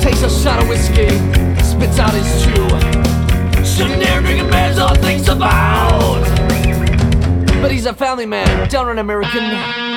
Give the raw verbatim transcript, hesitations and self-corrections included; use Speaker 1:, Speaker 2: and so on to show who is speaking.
Speaker 1: takes a shot of whiskey, spits out his chew. Shouldn't dare drink a man's all thinks about. But he's a family man, downright American.